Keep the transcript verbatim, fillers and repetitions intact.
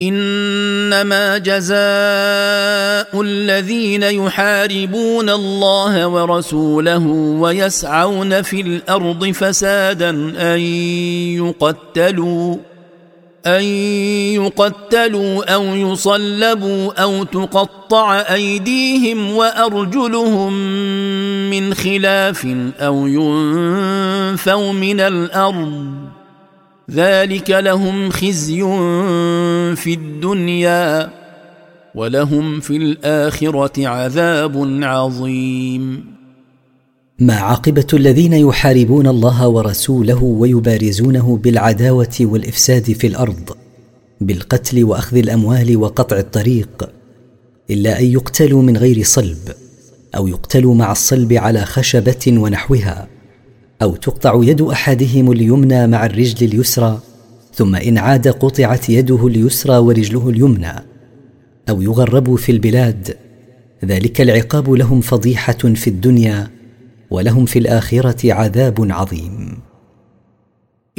إنما جزاء الذين يحاربون الله ورسوله ويسعون في الأرض فسادا أن يقتلوا أن يقتلوا أو يصلبوا أو تقطع أيديهم وأرجلهم من خلاف أو ينفوا من الأرض ذلك لهم خزي في الدنيا ولهم في الآخرة عذاب عظيم. ما عاقبة الذين يحاربون الله ورسوله ويبارزونه بالعداوة والإفساد في الأرض بالقتل وأخذ الأموال وقطع الطريق، إلا أن يقتلوا من غير صلب، أو يقتلوا مع الصلب على خشبة ونحوها، أو تقطع يد أحدهم اليمنى مع الرجل اليسرى، ثم إن عاد قطعت يده اليسرى ورجله اليمنى، أو يغربوا في البلاد. ذلك العقاب لهم فضيحة في الدنيا ولهم في الآخرة عذاب عظيم.